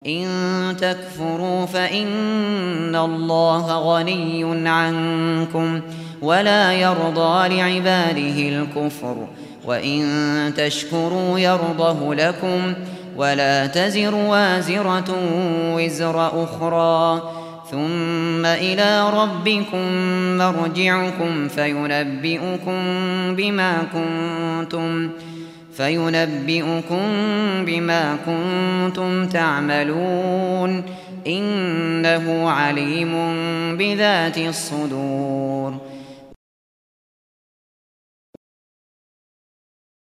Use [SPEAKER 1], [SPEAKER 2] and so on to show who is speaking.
[SPEAKER 1] إن تكفروا فإن الله غني عنكم ولا يرضى لعباده الكفر، وإن تشكروا يرضه لكم ولا تزر وازرة وزر أخرى، ثم إلى ربكم مرجعكم فينبئكم بما كنتم تعملون، إنه عليم بذات الصدور.